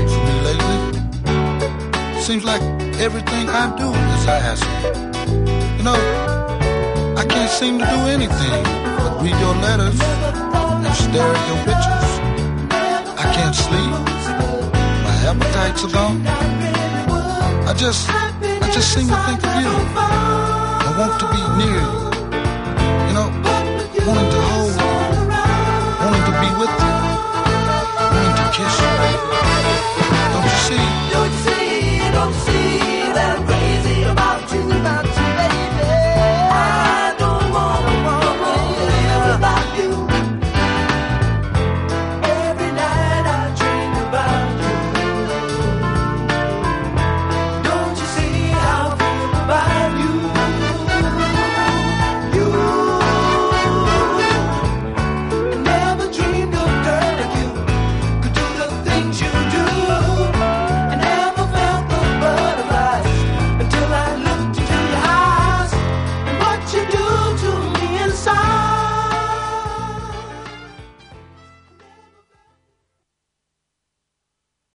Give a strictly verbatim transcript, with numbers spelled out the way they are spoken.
right for me lately. Seems like everything I do is a hassle. You know, I can't seem to do anything but read your letters and stare at your pictures. I can't sleep. My appetites are gone. I just, I just seem to think of you. I want to be near you. You know, wanting to hold you, wanting to be with you, wanting to kiss you, baby.